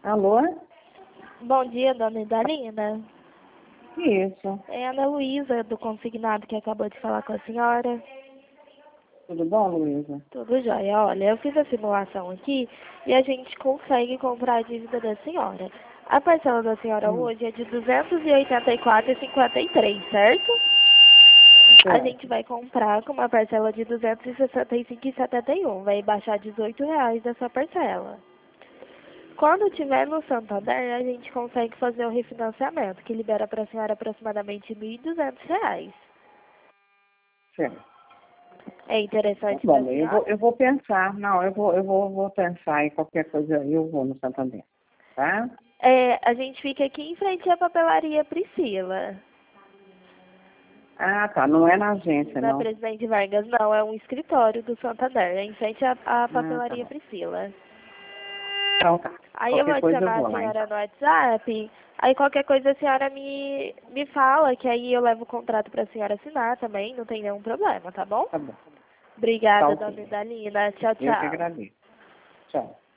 Alô? Bom dia, dona Idalina. Isso. É a Ana Luísa, do consignado, que acabou de falar com a senhora. Tudo bom, Luísa? Tudo jóia. Olha, eu fiz a simulação aqui e a gente consegue comprar a dívida da senhora. A parcela da senhora hoje é de R$ 284,53, certo? A Certo. gente vai comprar com uma parcela de R$ 265,71. Vai baixar R$ 18 dessa parcela. Quando tiver no Santander, a gente consegue fazer o refinanciamento, que libera para a senhora aproximadamente R$ 1.200. Certo. É Tá interessante para a bom, senhora? eu vou pensar. Não, vou pensar em qualquer coisa, eu vou no Santander. Tá? A gente fica aqui em frente à papelaria Priscila. Ah, tá. Não é na agência, Na não. Presidente Vargas, não, é um escritório do Santander, é em frente à Ah, tá papelaria bom. Priscila. Então tá. Aí eu vou Qualquer coisa eu adicionar vou a lá, senhora então. no WhatsApp, aí qualquer coisa a senhora me fala, que aí eu levo o contrato para a senhora assinar também, não tem nenhum problema, tá bom? Tá bom. Tá Obrigada, dona ok. Idalina. Tchau, Eu que tchau. agradeço. Tchau.